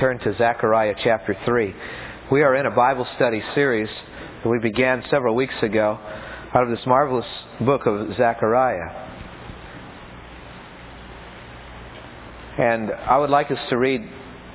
turn to Zechariah chapter 3. We are in a Bible study series that we began several weeks ago out of this marvelous book of Zechariah. And I would like us to read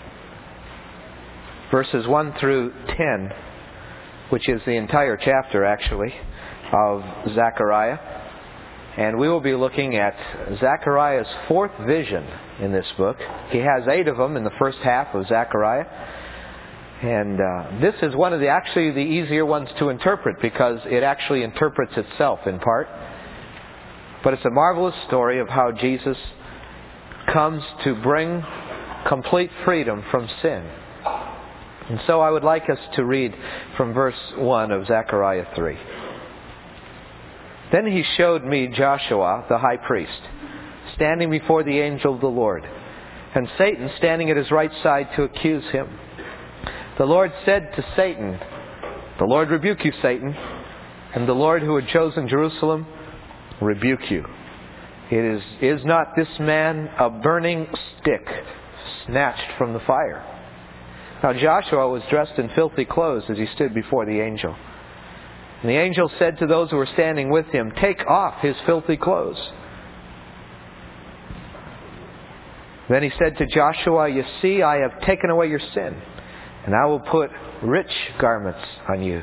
verses 1 through 10, which is the entire chapter, actually, of Zechariah. And we will be looking at Zechariah's fourth vision in this book. He has 8 of them in the first half of Zechariah. And this is one of the easier ones to interpret because it actually interprets itself in part. But it's a marvelous story of how Jesus comes to bring complete freedom from sin. And so I would like us to read from verse 1 of Zechariah 3. Then he showed me Joshua, the high priest, standing before the angel of the Lord, and Satan standing at his right side to accuse him. The Lord said to Satan, "The Lord rebuke you, Satan, and the Lord who had chosen Jerusalem rebuke you. Is not this man a burning stick snatched from the fire?" Now Joshua was dressed in filthy clothes as he stood before the angel. And the angel said to those who were standing with him, "Take off his filthy clothes." Then he said to Joshua, "You see, I have taken away your sin, and I will put rich garments on you."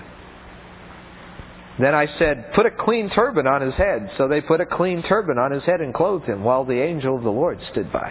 Then I said, "Put a clean turban on his head." So they put a clean turban on his head and clothed him, while the angel of the Lord stood by.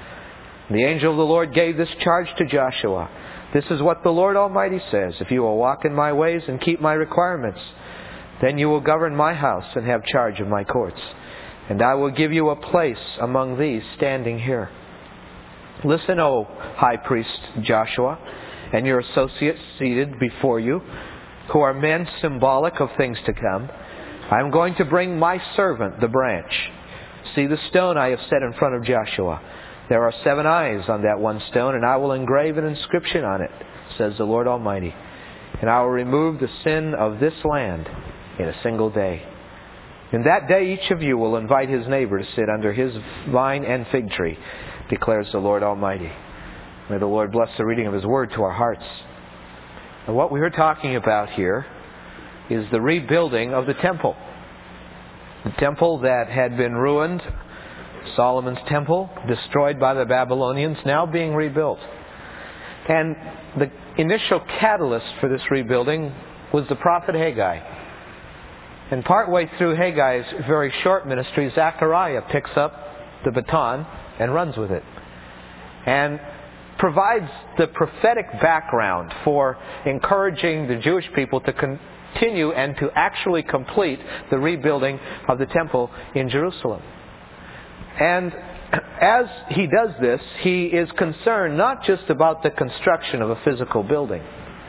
The angel of the Lord gave this charge to Joshua. "This is what the Lord Almighty says. If you will walk in my ways and keep my requirements, then you will govern my house and have charge of my courts. And I will give you a place among these standing here. Listen, O high priest Joshua, and your associates seated before you, who are men symbolic of things to come. I am going to bring my servant, the branch. See the stone I have set in front of Joshua. There are 7 eyes on that one stone, and I will engrave an inscription on it, says the Lord Almighty. And I will remove the sin of this land in a single day. In that day each of you will invite his neighbor to sit under his vine and fig tree, declares the Lord Almighty." May the Lord bless the reading of His Word to our hearts. And what we are talking about here is the rebuilding of the temple. The temple that had been ruined, Solomon's temple, destroyed by the Babylonians, now being rebuilt. And the initial catalyst for this rebuilding was the prophet Haggai. And partway through Haggai's very short ministry, Zechariah picks up the baton and runs with it. And provides the prophetic background for encouraging the Jewish people to continue and to actually complete the rebuilding of the temple in Jerusalem. And as he does this, he is concerned not just about the construction of a physical building,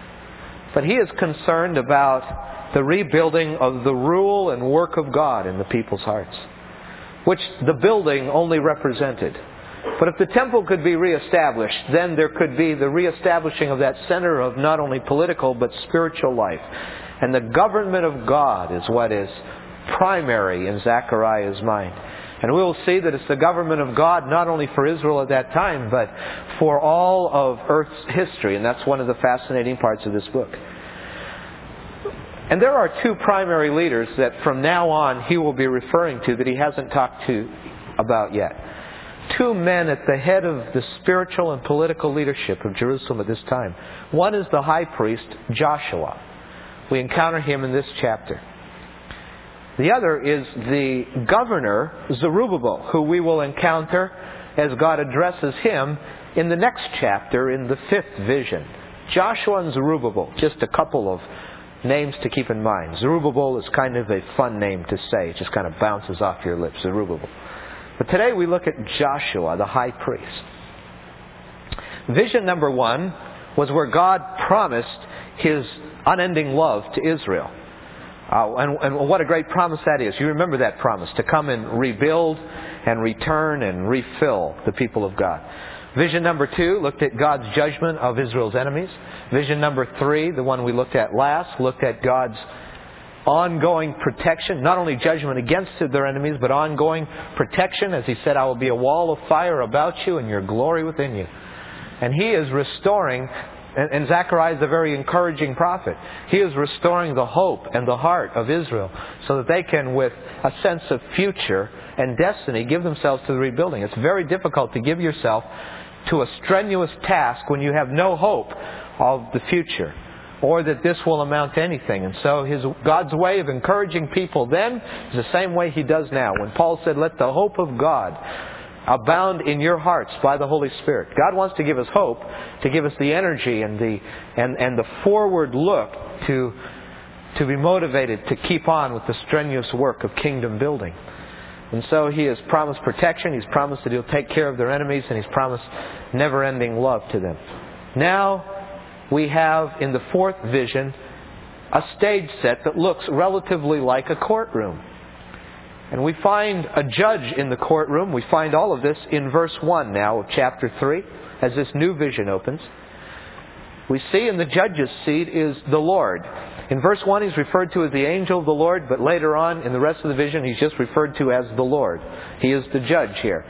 but he is concerned about the rebuilding of the rule and work of God in the people's hearts, which the building only represented. But if the temple could be reestablished, then there could be the reestablishing of that center of not only political but spiritual life. And the government of God is what is primary in Zechariah's mind. And we will see that it's the government of God not only for Israel at that time, but for all of Earth's history. And that's one of the fascinating parts of this book. And there are 2 primary leaders that from now on he will be referring to that he hasn't talked to about yet. 2 men at the head of the spiritual and political leadership of Jerusalem at this time. One is the high priest Joshua. We encounter him in this chapter. The other is the governor Zerubbabel, who we will encounter as God addresses him in the next chapter in the 5th vision. Joshua and Zerubbabel, just a couple of names to keep in mind. Zerubbabel is kind of a fun name to say. It just kind of bounces off your lips, Zerubbabel. But today we look at Joshua, the high priest. Vision number 1 was where God promised His unending love to Israel. And what a great promise that is. You remember that promise, to come and rebuild and return and refill the people of God. Vision number 2 looked at God's judgment of Israel's enemies. Vision number 3, the one we looked at last, looked at God's ongoing protection, not only judgment against their enemies, but ongoing protection. As He said, "I will be a wall of fire about you and your glory within you." And he is restoring, and Zechariah is a very encouraging prophet. He is restoring the hope and the heart of Israel so that they can, with a sense of future and destiny, give themselves to the rebuilding. It's very difficult to give yourself to a strenuous task when you have no hope of the future, or that this will amount to anything. And so God's way of encouraging people then is the same way He does now. When Paul said, "Let the hope of God abound in your hearts by the Holy Spirit." God wants to give us hope, to give us the energy and the forward look to be motivated to keep on with the strenuous work of kingdom building. And so He has promised protection, He's promised that He'll take care of their enemies, and He's promised never-ending love to them. Now we have, in the fourth vision, a stage set that looks relatively like a courtroom. And we find a judge in the courtroom. We find all of this in verse 1 now of chapter 3, as this new vision opens. We see in the judge's seat is the Lord. In verse 1 He's referred to as the angel of the Lord, but later on in the rest of the vision He's just referred to as the Lord. He is the judge here.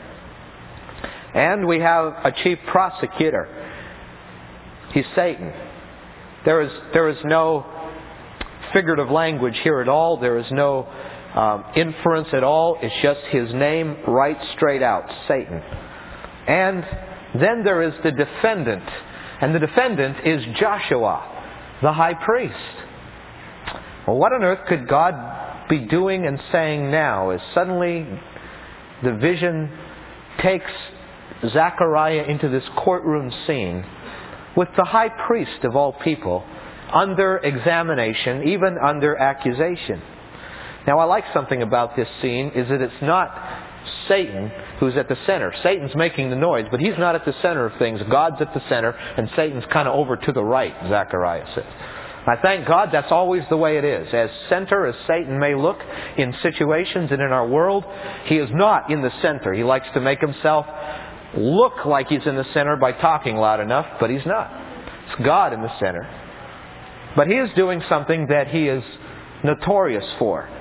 And we have a chief prosecutor. He's Satan. There is no figurative language here at all. There is no inference at all. It's just his name right straight out, Satan. And then there is the defendant. And the defendant is Joshua, the high priest. Well, what on earth could God be doing and saying now as suddenly the vision takes Zechariah into this courtroom scene with the high priest of all people under examination, even under accusation? Now, I like something about this scene is that it's not Satan who's at the center. Satan's making the noise, but he's not at the center of things. God's at the center, and Satan's kind of over to the right, Zechariah says. I thank God that's always the way it is. As center as Satan may look in situations and in our world, he is not in the center. He likes to make himself look like he's in the center by talking loud enough, but he's not. It's God in the center. But he is doing something that he is notorious for.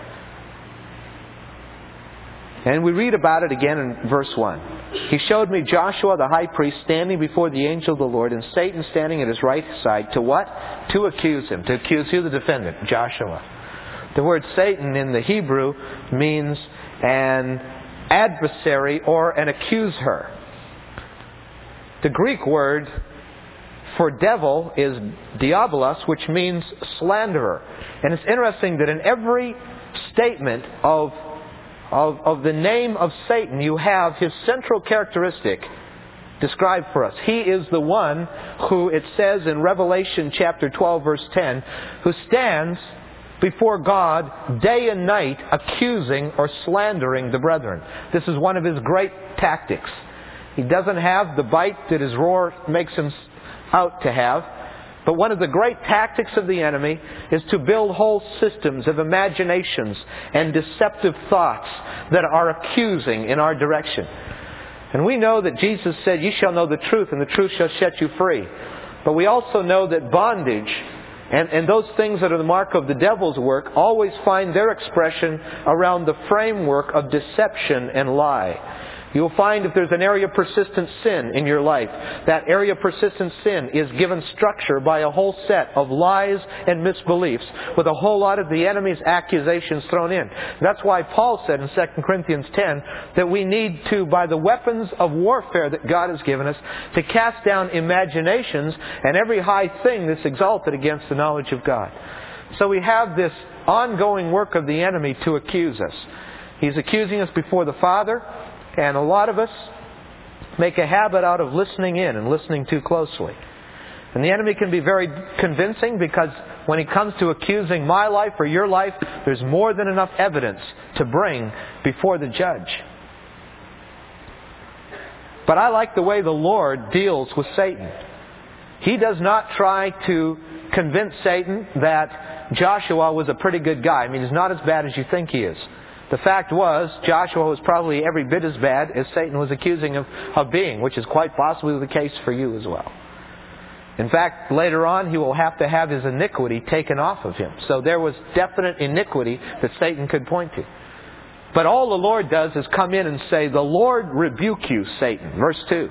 And we read about it again in verse 1. He showed me Joshua the high priest standing before the angel of the Lord, and Satan standing at his right side. To what? To accuse him. To accuse who? The defendant, Joshua. The word Satan in the Hebrew means an adversary or an accuser. The Greek word for devil is diabolos, which means slanderer. And it's interesting that in every statement of the name of Satan, you have his central characteristic described for us. He is the one who, it says in Revelation chapter 12, verse 10, who stands before God day and night accusing or slandering the brethren. This is one of his great tactics. He doesn't have the bite that his roar makes him out to have. But one of the great tactics of the enemy is to build whole systems of imaginations and deceptive thoughts that are accusing in our direction. And we know that Jesus said, "You shall know the truth, and the truth shall set you free." But we also know that bondage and those things that are the mark of the devil's work always find their expression around the framework of deception and lie. You'll find if there's an area of persistent sin in your life, that area of persistent sin is given structure by a whole set of lies and misbeliefs with a whole lot of the enemy's accusations thrown in. That's why Paul said in 2 Corinthians 10 that we need to, by the weapons of warfare that God has given us, to cast down imaginations and every high thing that's exalted against the knowledge of God. So we have this ongoing work of the enemy to accuse us. He's accusing us before the Father. And a lot of us make a habit out of listening in and listening too closely. And the enemy can be very convincing because when he comes to accusing my life or your life, there's more than enough evidence to bring before the judge. But I like the way the Lord deals with Satan. He does not try to convince Satan that Joshua was a pretty good guy. I mean, he's not as bad as you think he is. The fact was, Joshua was probably every bit as bad as Satan was accusing him of being, which is quite possibly the case for you as well. In fact, later on, he will have to have his iniquity taken off of him. So there was definite iniquity that Satan could point to. But all the Lord does is come in and say, "The Lord rebuke you, Satan." Verse 2.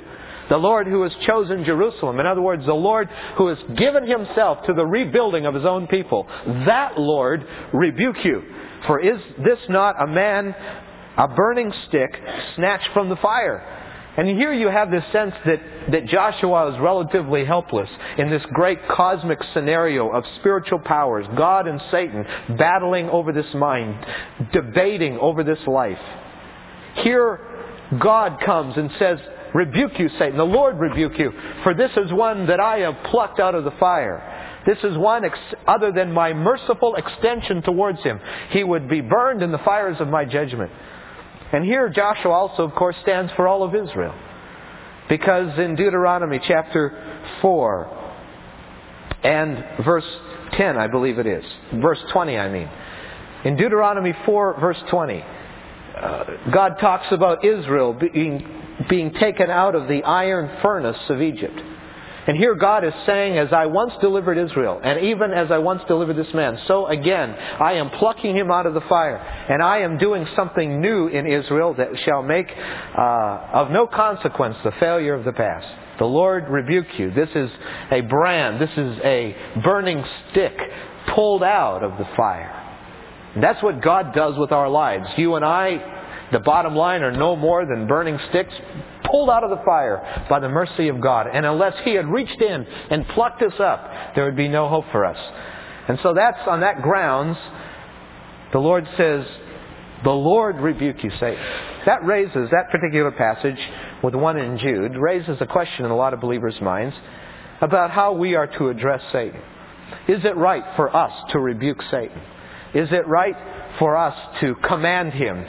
The Lord who has chosen Jerusalem. In other words, the Lord who has given Himself to the rebuilding of His own people. That Lord rebuke you. For is this not a man, a burning stick, snatched from the fire? And here you have this sense that Joshua is relatively helpless in this great cosmic scenario of spiritual powers, God and Satan, battling over this mind, debating over this life. Here God comes and says, rebuke you, Satan. The Lord rebuke you. For this is one that I have plucked out of the fire. This is one other than my merciful extension towards him. He would be burned in the fires of my judgment. And here Joshua also, of course, stands for all of Israel. Because in Deuteronomy chapter 4 and verse 10, I believe it is. Verse 20, I mean. In Deuteronomy 4, verse 20, God talks about Israel being taken out of the iron furnace of Egypt. And here God is saying, as I once delivered Israel, and even as I once delivered this man, so again, I am plucking him out of the fire. And I am doing something new in Israel that shall make of no consequence the failure of the past. The Lord rebuke you. This is a brand. This is a burning stick pulled out of the fire. And that's what God does with our lives. You and I, the bottom line, are no more than burning sticks pulled out of the fire by the mercy of God. And unless He had reached in and plucked us up, there would be no hope for us. And so that's on that grounds, the Lord says, the Lord rebuke you, Satan. That particular passage, with the one in Jude, raises a question in a lot of believers' minds about how we are to address Satan. Is it right for us to rebuke Satan? Is it right for us to command him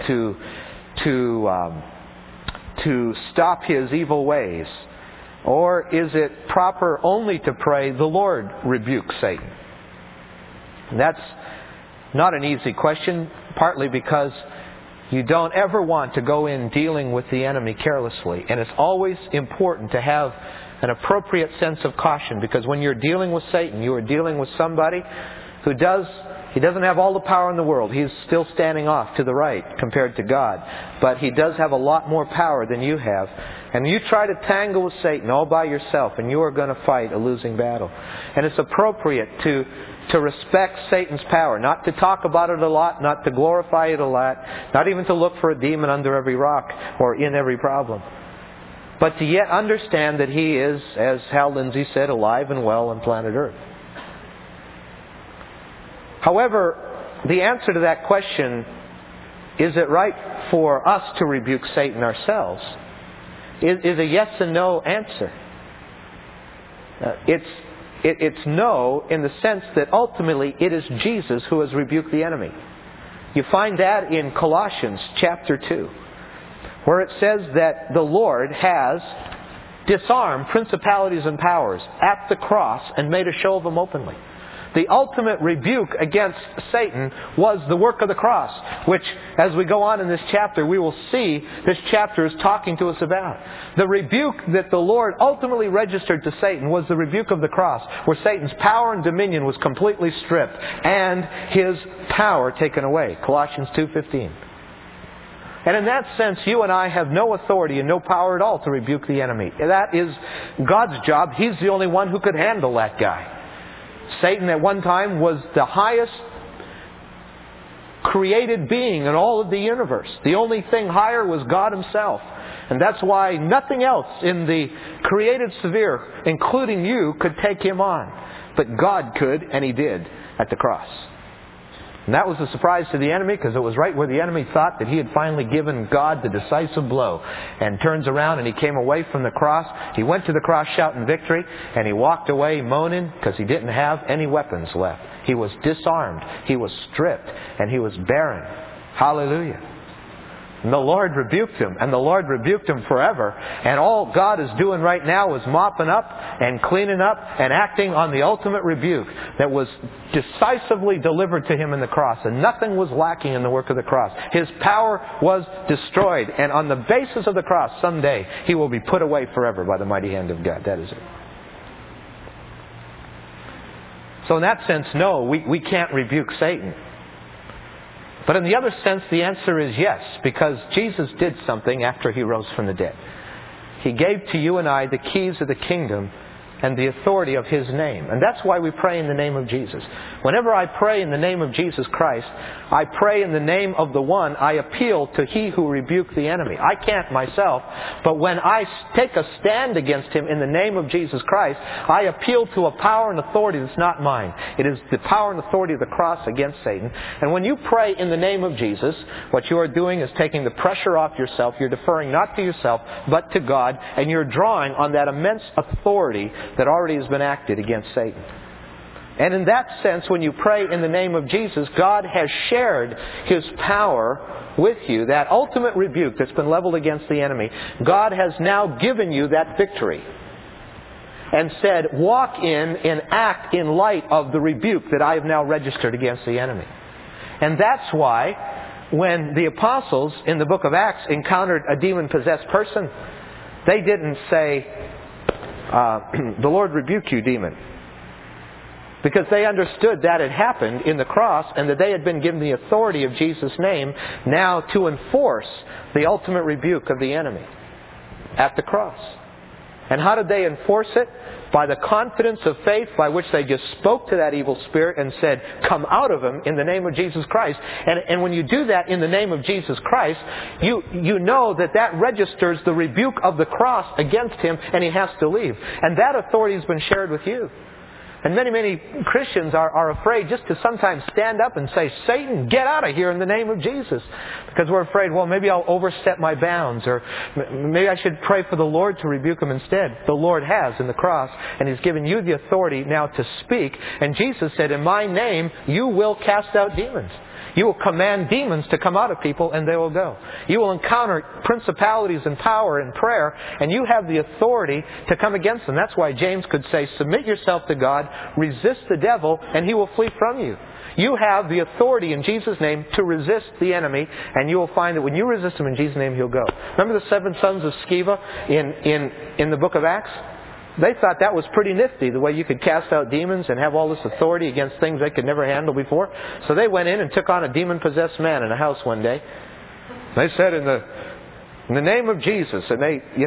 to stop his evil ways? Or is it proper only to pray, the Lord rebuke Satan? That's not an easy question, partly because you don't ever want to go in dealing with the enemy carelessly. And it's always important to have an appropriate sense of caution, because when you're dealing with Satan, you are dealing with somebody who he doesn't have all the power in the world. He's still standing off to the right compared to God. But he does have a lot more power than you have. And you try to tangle with Satan all by yourself, and you are going to fight a losing battle. And it's appropriate to respect Satan's power, not to talk about it a lot, not to glorify it a lot, not even to look for a demon under every rock or in every problem. But to yet understand that he is, as Hal Lindsey said, alive and well on planet Earth. However, the answer to that question, is it right for us to rebuke Satan ourselves, is a yes and no answer. It's no in the sense that ultimately it is Jesus who has rebuked the enemy. You find that in Colossians chapter 2, where it says that the Lord has disarmed principalities and powers at the cross and made a show of them openly. The ultimate rebuke against Satan was the work of the cross, which, as we go on in this chapter, we will see this chapter is talking to us about. The rebuke that the Lord ultimately registered to Satan was the rebuke of the cross, where Satan's power and dominion was completely stripped and his power taken away. Colossians 2:15. And in that sense, you and I have no authority and no power at all to rebuke the enemy. That is God's job. He's the only one who could handle that guy. Satan at one time was the highest created being in all of the universe. The only thing higher was God Himself. And that's why nothing else in the created sphere, including you, could take Him on. But God could, and He did at the cross. And that was a surprise to the enemy, because it was right where the enemy thought that he had finally given God the decisive blow. And turns around and he came away from the cross. He went to the cross shouting victory, and he walked away moaning because he didn't have any weapons left. He was disarmed, he was stripped, and he was barren. Hallelujah. And the Lord rebuked him, and the Lord rebuked him forever. And all God is doing right now is mopping up and cleaning up and acting on the ultimate rebuke that was decisively delivered to Him in the cross. And nothing was lacking in the work of the cross. His power was destroyed. And on the basis of the cross, someday He will be put away forever by the mighty hand of God. That is it. So in that sense, no, we can't rebuke Satan. But in the other sense, the answer is yes, because Jesus did something after He rose from the dead. He gave to you and I the keys of the kingdom and the authority of His name. And that's why we pray in the name of Jesus. Whenever I pray in the name of Jesus Christ, I pray in the name of the one. I appeal to He who rebuked the enemy. I can't myself, but when I take a stand against him in the name of Jesus Christ, I appeal to a power and authority that's not mine. It is the power and authority of the cross against Satan. And when you pray in the name of Jesus, what you are doing is taking the pressure off yourself. You're deferring not to yourself, but to God, and you're drawing on that immense authority that already has been acted against Satan. And in that sense, when you pray in the name of Jesus, God has shared His power with you. That ultimate rebuke that's been leveled against the enemy, God has now given you that victory. And said, walk in and act in light of the rebuke that I have now registered against the enemy. And that's why when the apostles in the book of Acts encountered a demon-possessed person, they didn't say, the Lord rebuke you, demon. Because they understood that had happened in the cross and that they had been given the authority of Jesus' name now to enforce the ultimate rebuke of the enemy at the cross. And how did they enforce it? By the confidence of faith by which they just spoke to that evil spirit and said, come out of him in the name of Jesus Christ. And when you do that in the name of Jesus Christ, you know that registers the rebuke of the cross against him and he has to leave. And that authority has been shared with you. And many Christians are afraid just to sometimes stand up and say, Satan, get out of here in the name of Jesus. Because we're afraid, well, maybe I'll overstep my bounds, or maybe I should pray for the Lord to rebuke him instead. The Lord has in the cross, and He's given you the authority now to speak. And Jesus said, in my name, you will cast out demons. You will command demons to come out of people and they will go. You will encounter principalities and power in prayer, and you have the authority to come against them. That's why James could say, submit yourself to God, resist the devil, and he will flee from you. You have the authority in Jesus' name to resist the enemy, and you will find that when you resist him in Jesus' name, he'll go. Remember the 7 sons of Sceva in the book of Acts? They thought that was pretty nifty, the way you could cast out demons and have all this authority against things they could never handle before. So they went in and took on a demon-possessed man in a house one day. They said, in the name of Jesus, and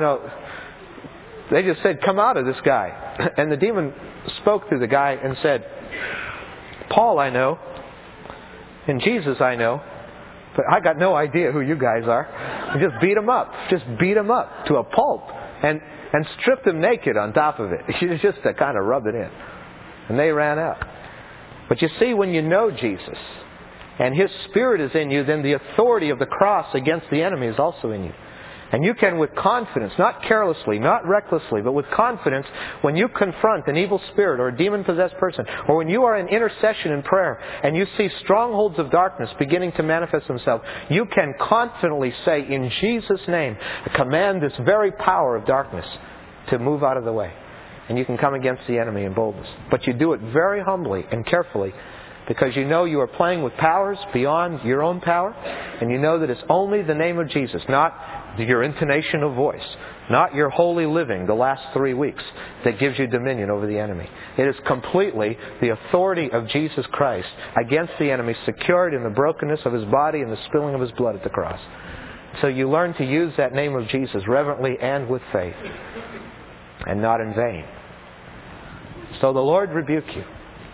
they just said, come out of this guy. And the demon spoke through the guy and said, Paul I know, and Jesus I know, but I got no idea who you guys are. And just beat him up. Just beat him up to a pulp. And stripped him naked on top of it. Just to kind of rub it in. And they ran out. But you see, when you know Jesus and His Spirit is in you, then the authority of the cross against the enemy is also in you. And you can, with confidence, not carelessly, not recklessly, but with confidence, when you confront an evil spirit or a demon-possessed person, or when you are in intercession in prayer and you see strongholds of darkness beginning to manifest themselves, you can confidently say, in Jesus' name, command this very power of darkness to move out of the way. And you can come against the enemy in boldness. But you do it very humbly and carefully, because you know you are playing with powers beyond your own power, and you know that it's only the name of Jesus, not your intonation of voice, not your holy living the last 3 weeks, that gives you dominion over the enemy. It is completely the authority of Jesus Christ against the enemy, secured in the brokenness of His body and the spilling of His blood at the cross. So you learn to use that name of Jesus reverently and with faith, and not in vain. So the Lord rebuke you.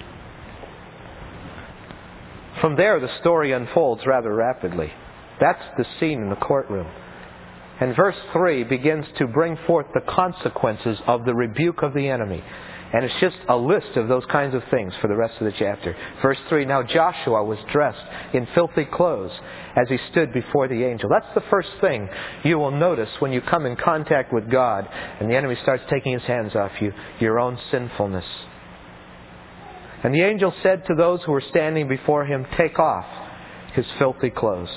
From there, the story unfolds rather rapidly. That's the scene in the courtroom. And verse 3 begins to bring forth the consequences of the rebuke of the enemy. And it's just a list of those kinds of things for the rest of the chapter. Verse 3, now Joshua was dressed in filthy clothes as he stood before the angel. That's the first thing you will notice when you come in contact with God and the enemy starts taking his hands off you, your own sinfulness. And the angel said to those who were standing before him, take off his filthy clothes.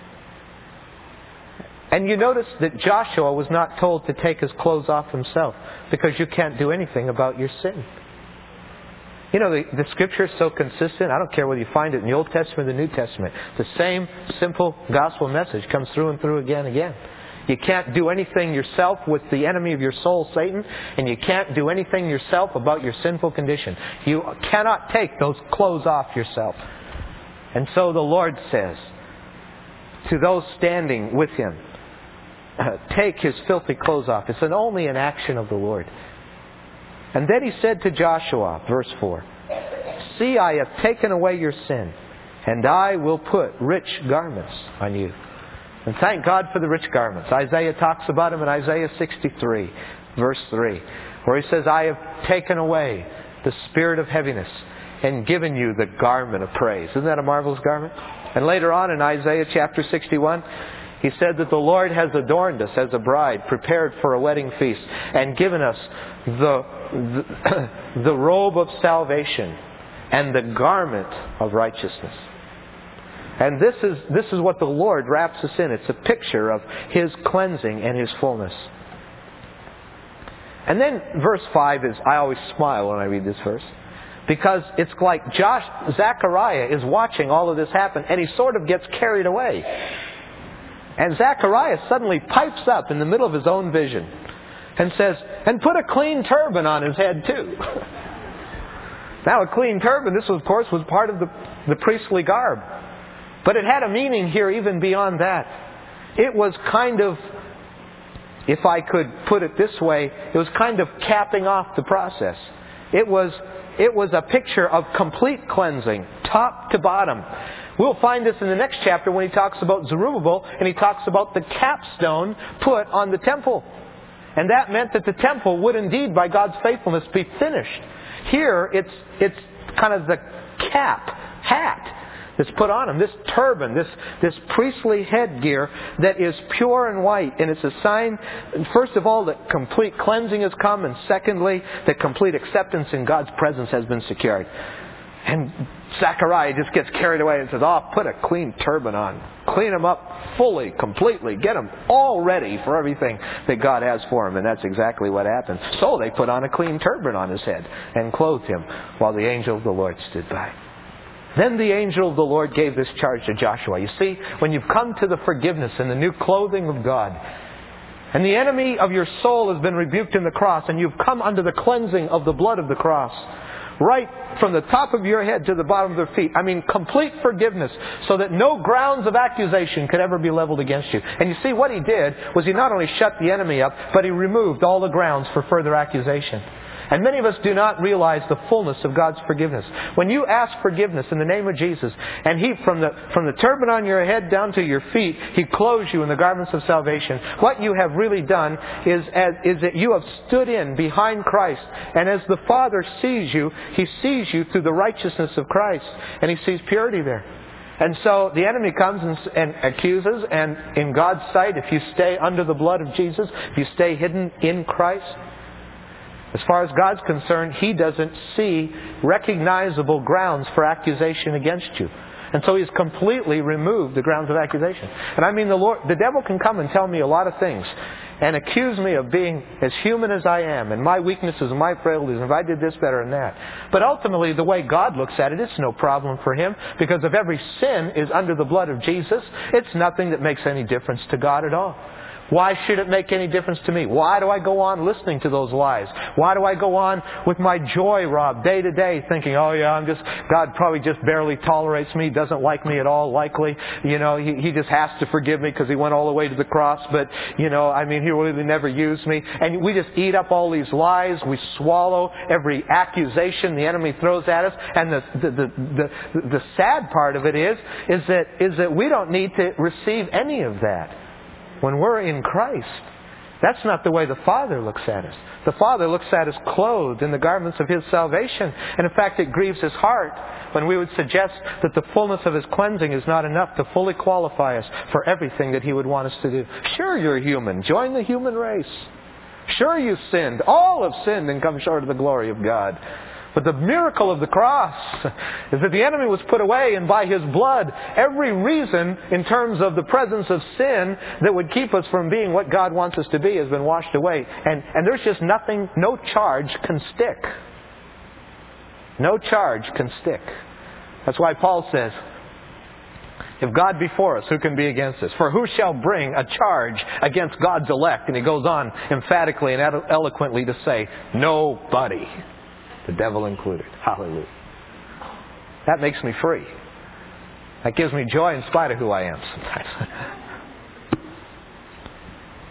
And you notice that Joshua was not told to take his clothes off himself, because you can't do anything about your sin. You know, the Scripture is so consistent. I don't care whether you find it in the Old Testament or the New Testament. The same simple gospel message comes through and through again and again. You can't do anything yourself with the enemy of your soul, Satan, and you can't do anything yourself about your sinful condition. You cannot take those clothes off yourself. And so the Lord says to those standing with Him, take his filthy clothes off. It's only an action of the Lord. And then he said to Joshua, verse 4, "See, I have taken away your sin, and I will put rich garments on you." And thank God for the rich garments. Isaiah talks about them in Isaiah 63, verse 3, where he says, "I have taken away the spirit of heaviness and given you the garment of praise." Isn't that a marvelous garment? And later on in Isaiah chapter 61, he said that the Lord has adorned us as a bride, prepared for a wedding feast, and given us the robe of salvation and the garment of righteousness. And this is what the Lord wraps us in. It's a picture of His cleansing and His fullness. And then verse 5 is, I always smile when I read this verse, because it's like Zechariah is watching all of this happen, and he sort of gets carried away. And Zechariah suddenly pipes up in the middle of his own vision and says, "And put a clean turban on his head too." Now, a clean turban, this of course was part of the priestly garb. But it had a meaning here even beyond that. It was kind of, if I could put it this way, it was kind of capping off the process. It was a picture of complete cleansing, top to bottom. We'll find this in the next chapter when he talks about Zerubbabel, and he talks about the capstone put on the temple. And that meant that the temple would indeed, by God's faithfulness, be finished. Here, it's kind of the hat that's put on him. This turban, this priestly headgear that is pure and white. And it's a sign, first of all, that complete cleansing has come. And secondly, that complete acceptance in God's presence has been secured. And Zechariah just gets carried away and says, "Oh, put a clean turban on. Clean him up fully, completely. Get him all ready for everything that God has for him." And that's exactly what happened. So they put on a clean turban on his head and clothed him while the angel of the Lord stood by. Then the angel of the Lord gave this charge to Joshua. You see, when you've come to the forgiveness and the new clothing of God, and the enemy of your soul has been rebuked in the cross, and you've come under the cleansing of the blood of the cross, right from the top of your head to the bottom of their feet. I mean, complete forgiveness, so that no grounds of accusation could ever be leveled against you. And you see, what he did was he not only shut the enemy up, but he removed all the grounds for further accusation. And many of us do not realize the fullness of God's forgiveness. When you ask forgiveness in the name of Jesus, and He, from the turban on your head down to your feet, He clothes you in the garments of salvation, what you have really done is that you have stood in behind Christ. And as the Father sees you, He sees you through the righteousness of Christ. And He sees purity there. And so the enemy comes and accuses, and in God's sight, if you stay under the blood of Jesus, if you stay hidden in Christ, as far as God's concerned, He doesn't see recognizable grounds for accusation against you. And so He's completely removed the grounds of accusation. And I mean, the devil can come and tell me a lot of things and accuse me of being as human as I am, and my weaknesses and my frailties, and if I did this better than that. But ultimately, the way God looks at it, it's no problem for Him, because if every sin is under the blood of Jesus, it's nothing that makes any difference to God at all. Why should it make any difference to me? Why do I go on listening to those lies? Why do I go on with my joy robbed day to day, thinking, "Oh yeah, God probably just barely tolerates me, doesn't like me at all, likely. He just has to forgive me because He went all the way to the cross, but, He really never used me." And we just eat up all these lies. We swallow every accusation the enemy throws at us. And the sad part of it is that we don't need to receive any of that. When we're in Christ, that's not the way the Father looks at us. The Father looks at us clothed in the garments of His salvation. And in fact, it grieves His heart when we would suggest that the fullness of His cleansing is not enough to fully qualify us for everything that He would want us to do. Sure, you're human. Join the human race. Sure, you sinned. All have sinned and come short of the glory of God. But the miracle of the cross is that the enemy was put away, and by His blood, every reason in terms of the presence of sin that would keep us from being what God wants us to be has been washed away. And there's just nothing, no charge can stick. No charge can stick. That's why Paul says, "If God be for us, who can be against us? For who shall bring a charge against God's elect?" And he goes on emphatically and eloquently to say, "Nobody." The devil included. Hallelujah. That makes me free. That gives me joy in spite of who I am sometimes.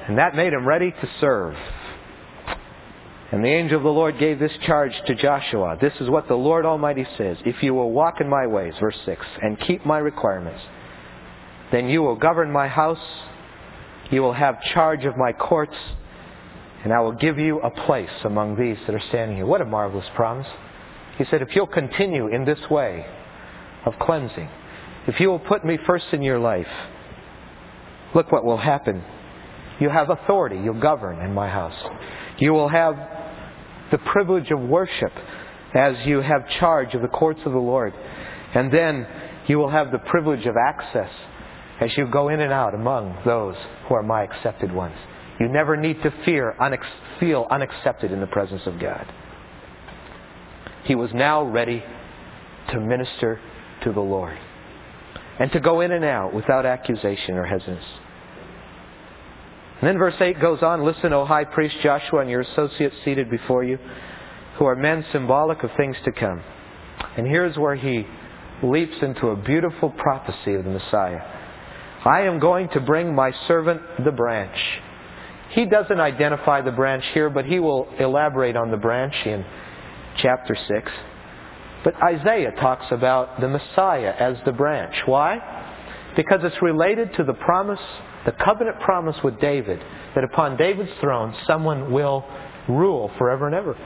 And that made him ready to serve. And the angel of the Lord gave this charge to Joshua. This is what the Lord Almighty says. If you will walk in my ways, verse 6, and keep my requirements, then you will govern my house, you will have charge of my courts, and I will give you a place among these that are standing here. What a marvelous promise. He said, if you'll continue in this way of cleansing, if you will put me first in your life, look what will happen. You have authority. You'll govern in my house. You will have the privilege of worship as you have charge of the courts of the Lord. And then you will have the privilege of access as you go in and out among those who are my accepted ones. You never need to feel unaccepted in the presence of God. He was now ready to minister to the Lord and to go in and out without accusation or hesitance. And then verse 8 goes on, listen, O high priest Joshua and your associates seated before you, who are men symbolic of things to come. And here's where he leaps into a beautiful prophecy of the Messiah. I am going to bring my servant the branch. He doesn't identify the branch here, but he will elaborate on the branch in chapter 6. But Isaiah talks about the Messiah as the branch. Why? Because it's related to the promise, the covenant promise with David, that upon David's throne someone will rule forever and ever.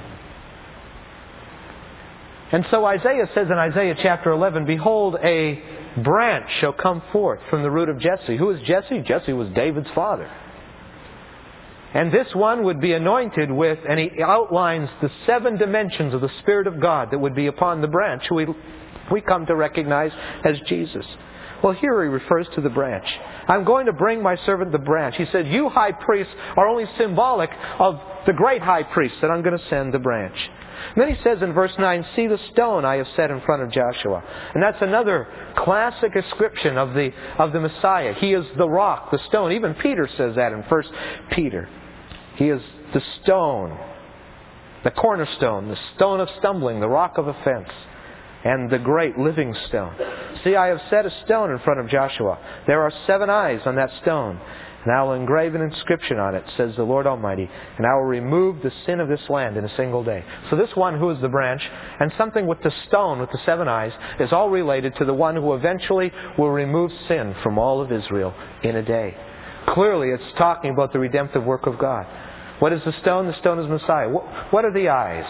And so Isaiah says in Isaiah chapter 11, behold, a branch shall come forth from the root of Jesse. Who is Jesse? Jesse was David's father. And this one would be anointed with, and he outlines the 7 dimensions of the Spirit of God that would be upon the branch, who we come to recognize as Jesus. Well, here he refers to the branch. I'm going to bring my servant the branch. He said, you high priests are only symbolic of the great high priest that I'm going to send the branch. And then he says in verse 9, see the stone I have set in front of Joshua. And that's another classic description of the Messiah. He is the rock, the stone. Even Peter says that in 1 Peter. He is the stone, the cornerstone, the stone of stumbling, the rock of offense, and the great living stone. See, I have set a stone in front of Joshua. There are 7 eyes on that stone. And I will engrave an inscription on it, says the Lord Almighty, and I will remove the sin of this land in a single day. So this one who is the branch, and something with the stone, with the 7 eyes, is all related to the one who eventually will remove sin from all of Israel in a day. Clearly, it's talking about the redemptive work of God. What is the stone? The stone is Messiah. What are the eyes?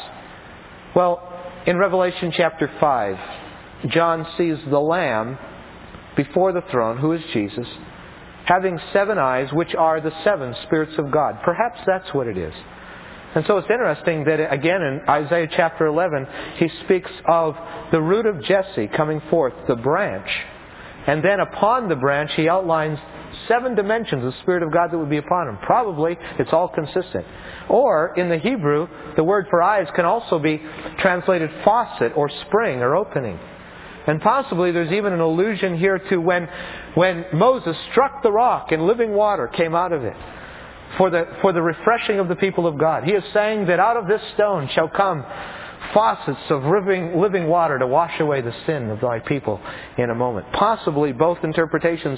Well, in Revelation chapter 5, John sees the Lamb before the throne, who is Jesus, having 7 eyes, which are the 7 spirits of God. Perhaps that's what it is. And so it's interesting that, again, in Isaiah chapter 11, he speaks of the root of Jesse coming forth, the branch. And then upon the branch, he outlines 7 dimensions of the Spirit of God that would be upon him. Probably it's all consistent. Or, in the Hebrew, the word for eyes can also be translated faucet or spring or opening. And possibly there's even an allusion here to when Moses struck the rock and living water came out of it for the refreshing of the people of God. He is saying that out of this stone shall come faucets of living water to wash away the sin of thy people in a moment. Possibly both interpretations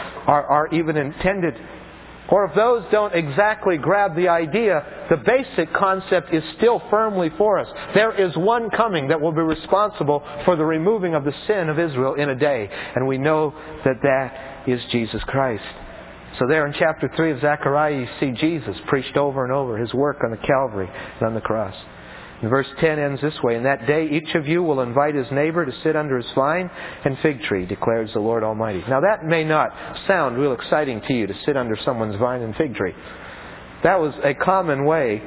are even intended. Or if those don't exactly grab the idea, the basic concept is still firmly for us. There is one coming that will be responsible for the removing of the sin of Israel in a day. And we know that that is Jesus Christ. So there in chapter 3 of Zechariah, you see Jesus preached over and over, His work on the Calvary and on the cross. And verse 10 ends this way, in that day each of you will invite his neighbor to sit under his vine and fig tree, declares the Lord Almighty. Now that may not sound real exciting to you, to sit under someone's vine and fig tree. That was a common way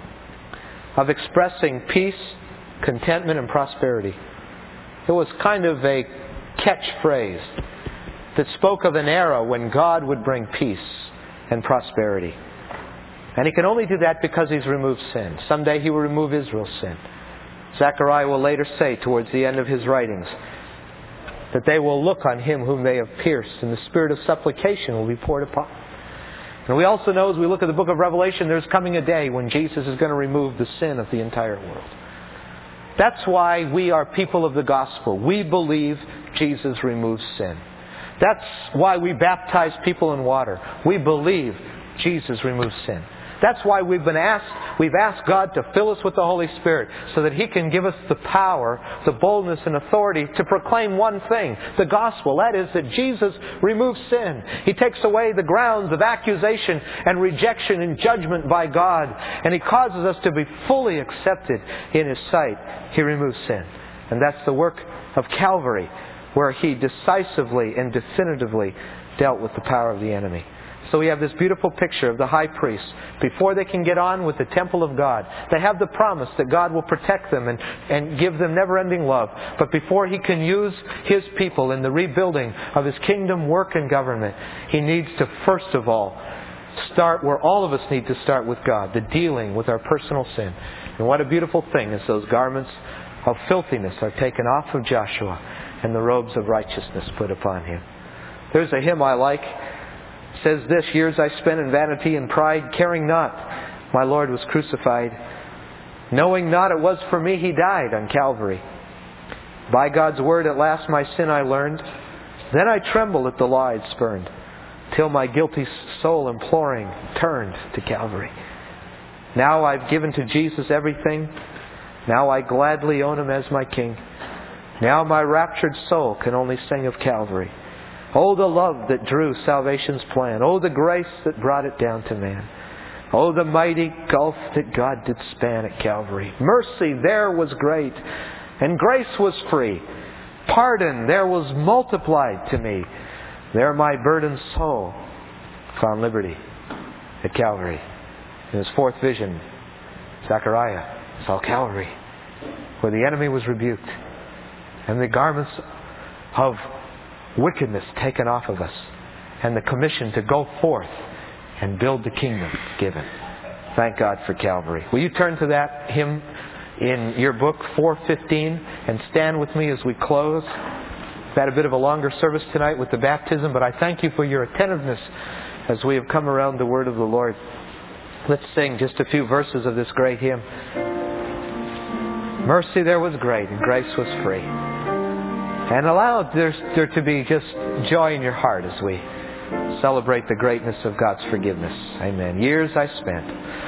of expressing peace, contentment, and prosperity. It was kind of a catchphrase that spoke of an era when God would bring peace and prosperity. And He can only do that because He's removed sin. Someday He will remove Israel's sin. Zechariah will later say towards the end of his writings that they will look on Him whom they have pierced, and the spirit of supplication will be poured upon. And we also know as we look at the book of Revelation, there's coming a day when Jesus is going to remove the sin of the entire world. That's why we are people of the gospel. We believe Jesus removes sin. That's why we baptize people in water. We believe Jesus removes sin. That's why we've asked God to fill us with the Holy Spirit so that He can give us the power, the boldness and authority to proclaim one thing, the gospel. That is that Jesus removes sin. He takes away the grounds of accusation and rejection and judgment by God. And He causes us to be fully accepted in His sight. He removes sin. And that's the work of Calvary, where He decisively and definitively dealt with the power of the enemy. So we have this beautiful picture of the high priest. Before they can get on with the temple of God, they have the promise that God will protect them and give them never-ending love. But before He can use His people in the rebuilding of His kingdom work and government, He needs to first of all start where all of us need to start with God, the dealing with our personal sin. And what a beautiful thing is those garments of filthiness are taken off of Joshua and the robes of righteousness put upon him. There's a hymn I like. It says this: years I spent in vanity and pride, caring not my Lord was crucified, knowing not it was for me He died on Calvary. By God's word at last my sin I learned, then I trembled at the law I'd spurned, till my guilty soul imploring turned to Calvary. Now I've given to Jesus everything, now I gladly own Him as my King. Now my raptured soul can only sing of Calvary. Oh, the love that drew salvation's plan. Oh, the grace that brought it down to man. Oh, the mighty gulf that God did span at Calvary. Mercy there was great, and grace was free. Pardon there was multiplied to me. There my burdened soul found liberty at Calvary. In his fourth vision, Zechariah saw Calvary, where the enemy was rebuked, and the garments of wickedness taken off of us, and the commission to go forth and build the kingdom given. Thank God for Calvary. Will you turn to that hymn in your book, 415, and stand with me as we close? We've had a bit of a longer service tonight with the baptism, but I thank you for your attentiveness as we have come around the word of the Lord. Let's sing just a few verses of this great hymn. Mercy there was great, and grace was free. And allow there to be just joy in your heart as we celebrate the greatness of God's forgiveness. Amen. Years I spent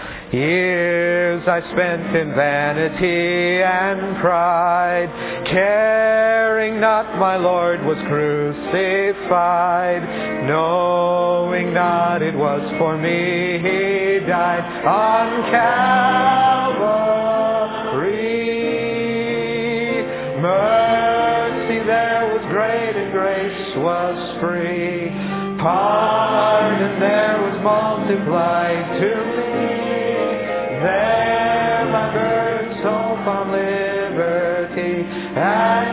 in vanity and pride, caring not my Lord was crucified, knowing not it was for me He died on Calvary. Mercy there was great and grace was free. Pardon there was multiplied to me. There my burdened soul found liberty at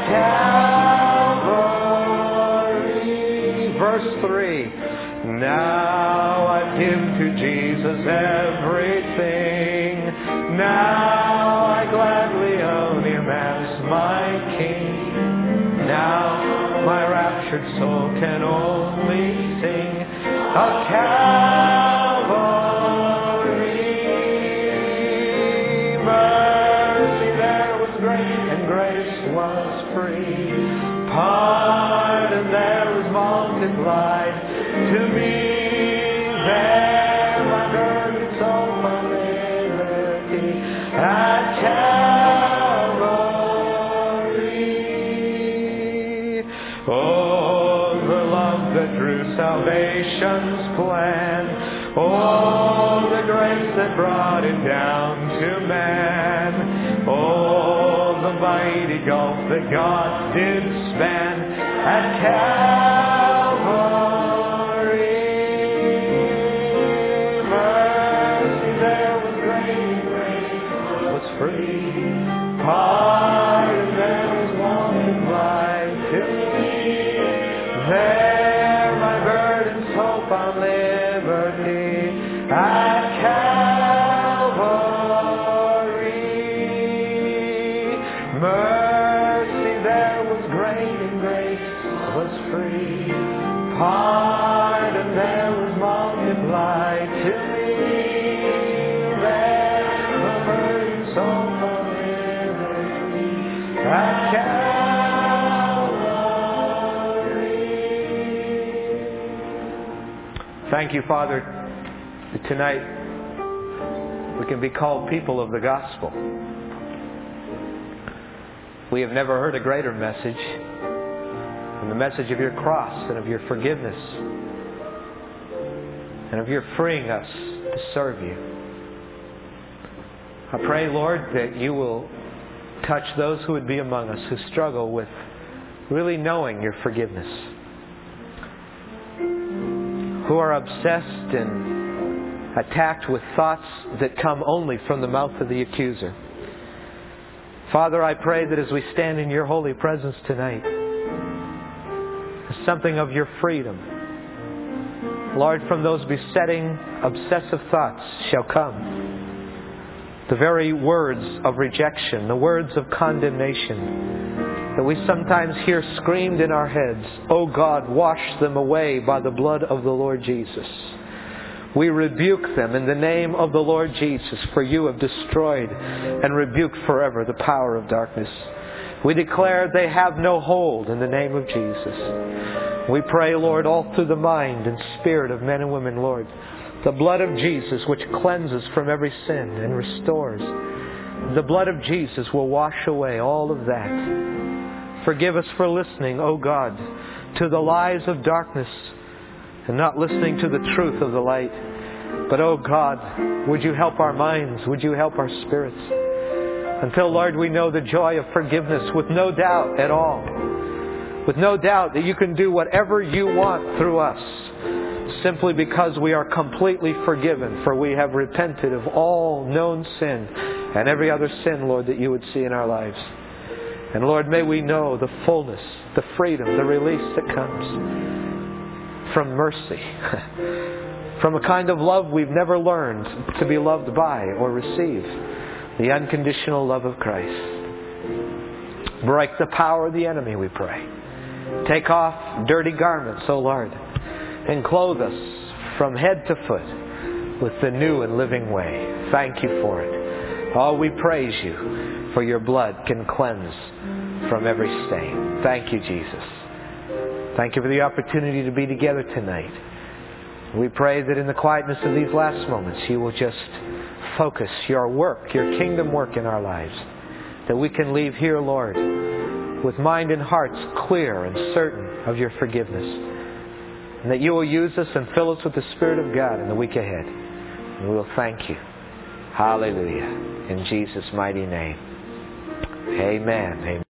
Calvary. Verse 3. Now I give to Jesus everything. Now I gladly own Him as my King. Now my raptured soul can only sing of Calvary. Mercy there was great and grace was free. Pardon there was multiplied to me. There my burdened soul found liberty at Calvary. Oh, the love that drew salvation's plan. Oh, the grace that brought it down to man. Oh, the mighty gulf that God did span at Calvary. Mercy there was great and grace was free. Pardon there was multiplied to me. There my burdened soul found liberty at Calvary. Mercy there was great and grace was free. Pardon there was multiplied to me. There my burdened soul found liberty at Calvary. Thank you, Father, that tonight we can be called people of the gospel. We have never heard a greater message than the message of your cross and of your forgiveness and of your freeing us to serve you. I pray, Lord, that you will touch those who would be among us who struggle with really knowing your forgiveness, who are obsessed and attacked with thoughts that come only from the mouth of the accuser. Father, I pray that as we stand in your holy presence tonight, something of your freedom, Lord, from those besetting, obsessive thoughts shall come. The very words of rejection, the words of condemnation that we sometimes hear screamed in our heads, "Oh God, wash them away by the blood of the Lord Jesus." We rebuke them in the name of the Lord Jesus, for you have destroyed and rebuked forever the power of darkness. We declare they have no hold in the name of Jesus. We pray, Lord, all through the mind and spirit of men and women, Lord, the blood of Jesus which cleanses from every sin and restores. The blood of Jesus will wash away all of that. Forgive us for listening, O God, to the lies of darkness and not listening to the truth of the light. But, oh God, would you help our minds? Would you help our spirits? Until, Lord, we know the joy of forgiveness with no doubt at all. With no doubt that you can do whatever you want through us, simply because we are completely forgiven, for we have repented of all known sin and every other sin, Lord, that you would see in our lives. And Lord, may we know the fullness, the freedom, the release that comes from mercy, from a kind of love we've never learned to be loved by or receive, the unconditional love of Christ. Break the power of the enemy, we pray. Take off dirty garments, O Lord, and clothe us from head to foot with the new and living way. Thank you for it. Oh, we praise you, for your blood can cleanse from every stain. Thank you, Jesus. Thank you for the opportunity to be together tonight. We pray that in the quietness of these last moments, you will just focus your work, your kingdom work in our lives. That we can leave here, Lord, with mind and hearts clear and certain of your forgiveness. And that you will use us and fill us with the Spirit of God in the week ahead. And we will thank you. Hallelujah. In Jesus' mighty name. Amen. Amen.